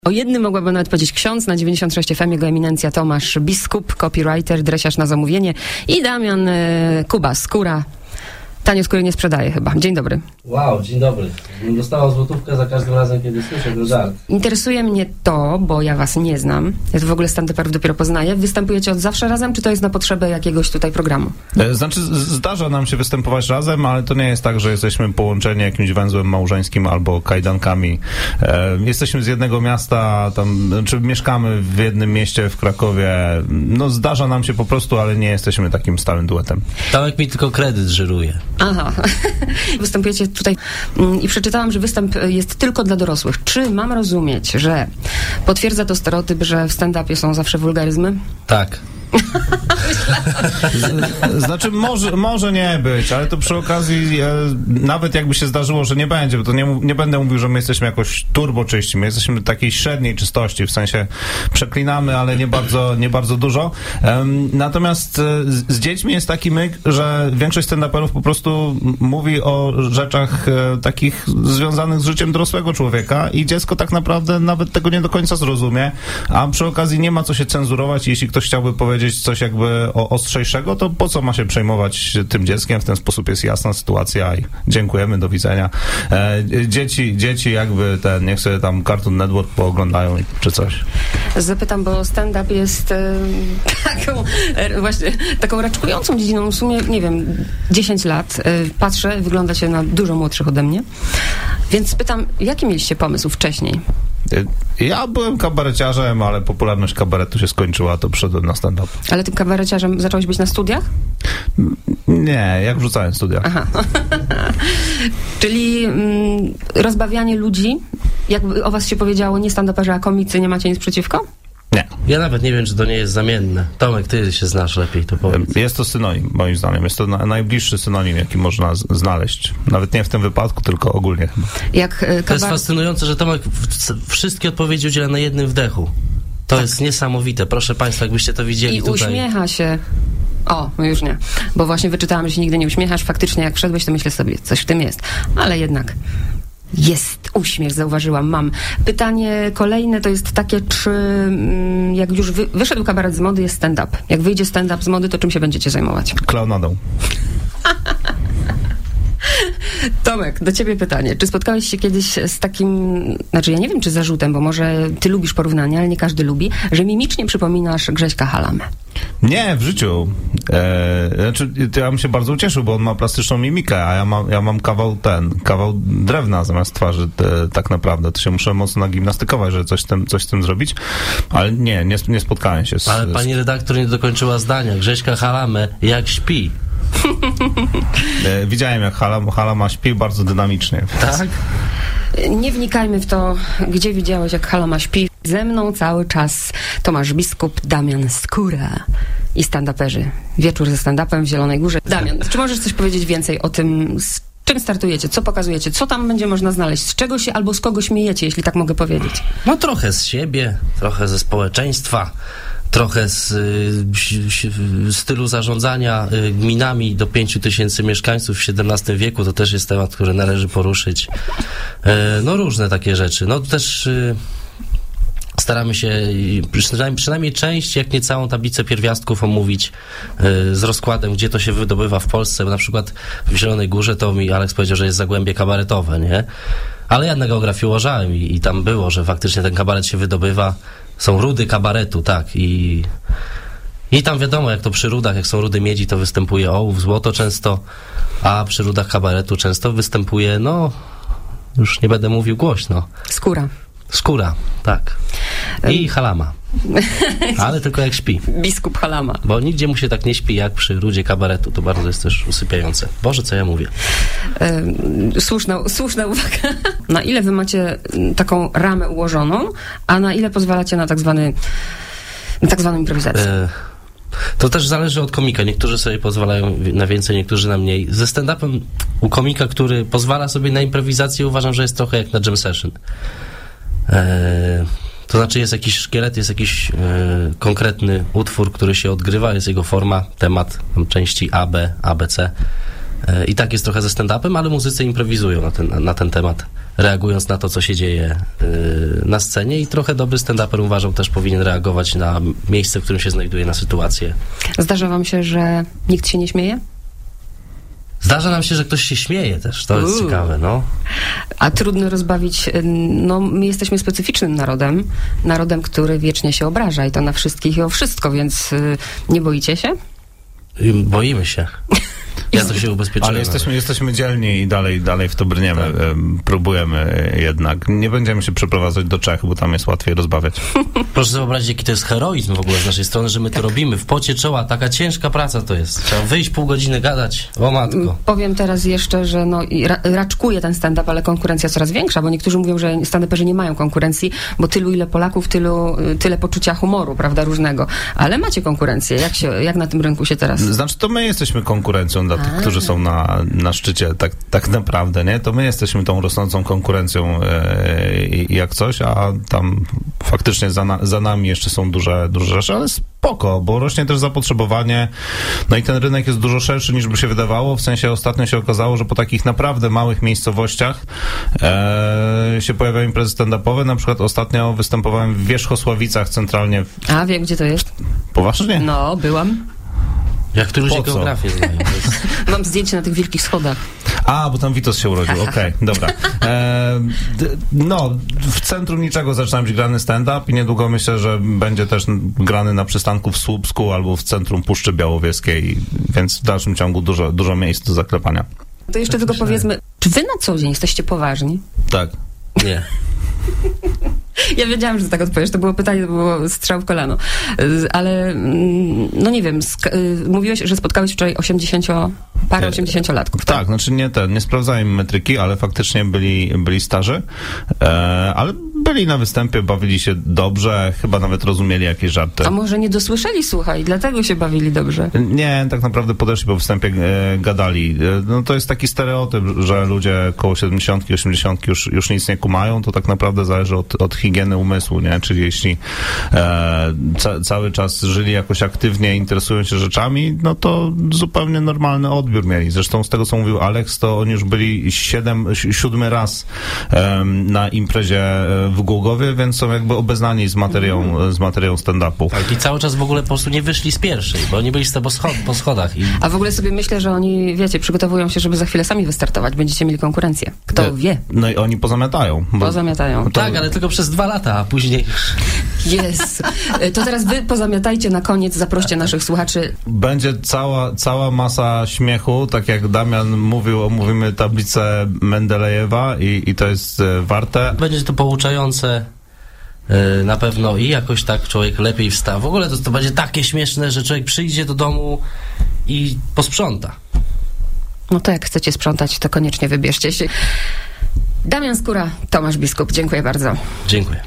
O jednym mogłaby nawet powiedzieć ksiądz na 96 FM, jego eminencja Tomasz Biskup, copywriter, dresiarz na zamówienie i Damian Kuba Skóra. Tanio skóry nie sprzedaje chyba. Dzień dobry. Wow, dzień dobry. Dostała złotówkę za każdym razem, kiedy słyszę ten żart. Interesuje mnie to, bo ja was nie znam. Ja to w ogóle stand-uperów dopiero poznaję. Występujecie od zawsze razem, czy to jest na potrzebę jakiegoś tutaj programu? Znaczy, zdarza nam się występować razem, ale to nie jest tak, że jesteśmy połączeni jakimś węzłem małżeńskim albo kajdankami. Jesteśmy z jednego miasta, czy mieszkamy w jednym mieście w Krakowie. No zdarza nam się po prostu, ale nie jesteśmy takim stałym duetem. Tomek mi tylko kredyt żyruje. Aha. Występujecie tutaj i przeczytałam, że występ jest tylko dla dorosłych. Czy mam rozumieć, że potwierdza to stereotyp, że w stand-upie są zawsze wulgaryzmy? Tak. Znaczy może nie być, ale to przy okazji nawet jakby się zdarzyło, że nie będzie, bo to nie będę mówił, że my jesteśmy jakoś turbo czyści, my jesteśmy takiej średniej czystości, w sensie przeklinamy, ale nie bardzo dużo. Natomiast z dziećmi jest taki myk, że większość stand-uperów po prostu mówi o rzeczach takich związanych z życiem dorosłego człowieka i dziecko tak naprawdę nawet tego nie do końca zrozumie, a przy okazji nie ma co się cenzurować. Jeśli ktoś chciałby powiedzieć coś jakby ostrzejszego, to po co ma się przejmować tym dzieckiem? W ten sposób jest jasna sytuacja i dziękujemy, do widzenia. Dzieci jakby niech sobie tam Cartoon Network pooglądają czy coś. Zapytam, bo stand-up jest taką raczkującą dziedziną, w sumie, nie wiem, 10 lat. Patrzę, wyglądacie na dużo młodszych ode mnie, więc pytam, jaki mieliście pomysł wcześniej? Ja byłem kabareciarzem, ale popularność kabaretu się skończyła, to przyszedłem na stand-up. Ale tym kabareciarzem zacząłeś być na studiach? Nie, jak wrzucałem studia. Aha. Czyli rozbawianie ludzi, jakby o was się powiedziało, nie stand-uperzy, a komicy, nie macie nic przeciwko? Nie. Ja nawet nie wiem, czy to nie jest zamienne. Tomek, ty się znasz lepiej, to powiedz. Jest to synonim, moim zdaniem. Jest to najbliższy synonim, jaki można znaleźć. Nawet nie w tym wypadku, tylko ogólnie chyba. To jest fascynujące, że Tomek wszystkie odpowiedzi udziela na jednym wdechu. To jest niesamowite. Proszę państwa, jakbyście to widzieli I tutaj. uśmiecha się. No już nie. Bo właśnie wyczytałam, że się nigdy nie uśmiechasz. Faktycznie, jak wszedłeś, to myślę sobie, coś w tym jest. Ale jednak... Jest uśmiech, zauważyłam, mam. Pytanie kolejne to jest takie, czy jak już wyszedł kabaret z mody, jest stand-up. Jak wyjdzie stand-up z mody, to czym się będziecie zajmować? Klaunadą. Tomek, do ciebie pytanie. Czy spotkałeś się kiedyś z takim, znaczy ja nie wiem, czy zarzutem, bo może ty lubisz porównania, ale nie każdy lubi, że mimicznie przypominasz Grześka Halamę? Nie, w życiu. Ja bym się bardzo ucieszył, bo on ma plastyczną mimikę, a ja mam kawał drewna zamiast twarzy, tak naprawdę. To się muszę mocno nagimnastykować, żeby coś z tym zrobić, ale nie spotkałem się z... Ale pani redaktor nie dokończyła zdania. Grześka Halamę jak śpi. Widziałem, jak Halama śpi bardzo dynamicznie. Tak? Nie wnikajmy w to, gdzie widziałeś, jak Halama śpi. Ze mną cały czas Tomasz Biskup, Damian Skóra i stand-uperzy. Wieczór ze stand-upem w Zielonej Górze. Damian, czy możesz coś powiedzieć więcej o tym, z czym startujecie, co pokazujecie, co tam będzie można znaleźć, z czego się albo z kogo śmiejecie, jeśli tak mogę powiedzieć? No trochę z siebie, trochę ze społeczeństwa, trochę z stylu zarządzania gminami do 5000 mieszkańców w XVII wieku. To też jest temat, który należy poruszyć. No różne takie rzeczy. No też staramy się przynajmniej część, jak nie całą tablicę pierwiastków omówić z rozkładem, gdzie to się wydobywa w Polsce. Bo na przykład w Zielonej Górze to mi Aleks powiedział, że jest zagłębie kabaretowe, nie? Ale ja na geografii uważałem i tam było, że faktycznie ten kabaret się wydobywa. Są rudy kabaretu, tak. I tam wiadomo, jak to przy rudach, jak są rudy miedzi, to występuje ołów, złoto często, a przy rudach kabaretu często występuje, już nie będę mówił głośno. Skóra, tak. I Halama. Ale tylko jak śpi. Biskup Halama. Bo nigdzie mu się tak nie śpi, jak przy rudzie kabaretu. To bardzo jest też usypiające. Boże, co ja mówię. Słuszna uwaga. Na ile wy macie taką ramę ułożoną, a na ile pozwalacie na tak zwaną improwizację? To też zależy od komika. Niektórzy sobie pozwalają na więcej, niektórzy na mniej. Ze stand-upem u komika, który pozwala sobie na improwizację, uważam, że jest trochę jak na jam session. To znaczy jest jakiś szkielet, jest jakiś konkretny utwór, który się odgrywa, jest jego forma, temat, części A, B, ABC I tak jest trochę ze stand-upem, ale muzycy improwizują na ten temat, reagując na to, co się dzieje na scenie i trochę dobry stand-uper, uważam, też powinien reagować na miejsce, w którym się znajduje, na sytuację. Zdarza wam się, że nikt się nie śmieje? Zdarza nam się, że ktoś się śmieje też, to jest ciekawe, no. A trudno rozbawić, no my jesteśmy specyficznym narodem, który wiecznie się obraża i to na wszystkich i o wszystko, więc nie boicie się? Boimy się. Ja to się ubezpieczyłem. Ale jesteśmy dzielni i dalej w to brniemy. Tak. Próbujemy jednak. Nie będziemy się przeprowadzać do Czech, bo tam jest łatwiej rozbawiać. Proszę sobie wyobrazić, jaki to jest heroizm w ogóle z naszej strony, że my to robimy. W pocie czoła, taka ciężka praca to jest. Trzeba wyjść pół godziny, gadać. O matko. Powiem teraz jeszcze, że no, raczkuje ten stand-up, ale konkurencja coraz większa, bo niektórzy mówią, że stand-uperzy nie mają konkurencji, bo tylu ile Polaków, tyle poczucia humoru, prawda, różnego. Ale macie konkurencję. Jak na tym rynku się teraz... Znaczy, to my jesteśmy konkurencją dla tych, którzy są na szczycie tak naprawdę, nie? To my jesteśmy tą rosnącą konkurencją jak coś, a tam faktycznie za nami jeszcze są duże rzeczy, ale spoko, bo rośnie też zapotrzebowanie, no i ten rynek jest dużo szerszy niż by się wydawało, w sensie ostatnio się okazało, że po takich naprawdę małych miejscowościach się pojawiają imprezy stand-upowe, na przykład ostatnio występowałem w Wierzchosławicach centralnie. A wiem, gdzie to jest? Poważnie? No, byłam. Jak tu ludzie geografię znają. Mam zdjęcie na tych wielkich schodach. A, bo tam Witos się urodził, okej, dobra. No, w centrum niczego zaczyna być grany stand-up i niedługo myślę, że będzie też grany na przystanku w Słupsku albo w centrum Puszczy Białowieskiej, więc w dalszym ciągu dużo miejsc do zaklepania. To jeszcze tylko powiedzmy, czy wy na co dzień jesteście poważni? Tak. Nie. Ja wiedziałam, że tak odpowiesz. To było pytanie, to było strzał w kolano. Ale, no nie wiem, mówiłeś, że spotkałeś wczoraj 80-latków. Tak, znaczy nie sprawdzałem metryki, ale faktycznie byli starzy, ale byli na występie, bawili się dobrze, chyba nawet rozumieli jakieś żarty. A może nie dosłyszeli, słuchaj, dlatego się bawili dobrze? Nie, tak naprawdę podeszli po występie, gadali. No to jest taki stereotyp, że ludzie koło 70, 80 już nic nie kumają, to tak naprawdę zależy od higieny umysłu, nie? Czyli jeśli cały czas żyli jakoś aktywnie, interesują się rzeczami, no to zupełnie normalny odbiór mieli. Zresztą z tego, co mówił Alex, to oni już byli 7 raz na imprezie w Głogowie, więc są jakby obeznani z materią stand-upu. Tak, i cały czas w ogóle po prostu nie wyszli z pierwszej, bo oni byli z tego po schodach. A w ogóle sobie myślę, że oni, wiecie, przygotowują się, żeby za chwilę sami wystartować. Będziecie mieli konkurencję. Kto wie? No i oni pozamiatają. Tak, ale tylko przez 2 lata, a później... Jezu. To teraz wy pozamiatajcie na koniec, zaproście naszych słuchaczy. Będzie cała masa śmiechu, tak jak Damian mówił, omówimy tablicę Mendelejewa i to jest warte. Będzie to pouczające na pewno i jakoś tak człowiek lepiej wsta. W ogóle to będzie takie śmieszne, że człowiek przyjdzie do domu i posprząta. No to jak chcecie sprzątać, to koniecznie wybierzcie się. Damian Skóra, Tomasz Biskup. Dziękuję bardzo. Dziękuję.